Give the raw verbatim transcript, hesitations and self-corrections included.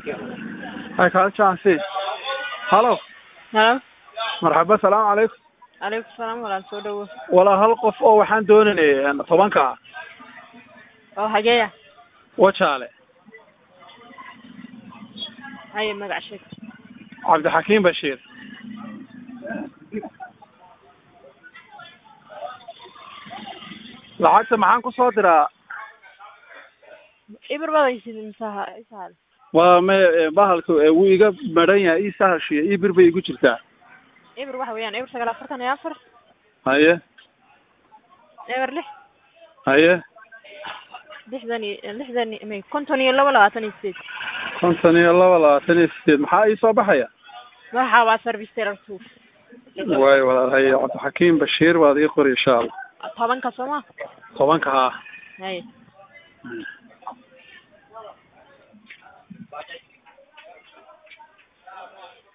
هاي كان شانسي هلو هلا مرحبا السلام عليكم عليكم السلام ولا soo dhawo ولا هل qof oo waxaan doonaynay tobanka oo hageeya wajaale hay magac sheeg Cabdi Xakiin Bashiir lacagta maxaan ku soo diraa ibir badaysid misaha isaal waa ma bahalku uu iga maran yahay isaashiya ibir bay igu jirtaa ibir waxa weeyaan ibir sagaal afartan iyo afar haye ibir lix haye lixdan iyo lixdan may konton iyo laba labaatan iyo sideed konton iyo laba labaatan iyo sideed maxaa ii soo baxaya waxa waa service teller two way walaal haye Cabdi Xakiin Bashiir waad ii qori insha Allah tobanka soma tobanka ha hay